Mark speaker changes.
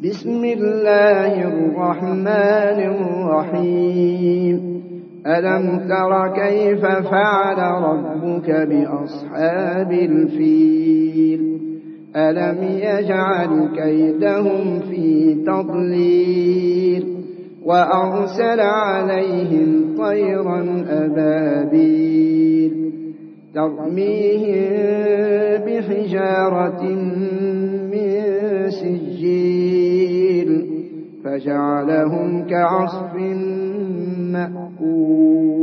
Speaker 1: بسم الله الرحمن الرحيم ألم تر كيف فعل ربك بأصحاب الفيل ألم يجعل كيدهم في تضليل وأرسل عليهم طيرا أبابيل ترميهم بحجارة من سجيل فجعلهم كعصف مأكول.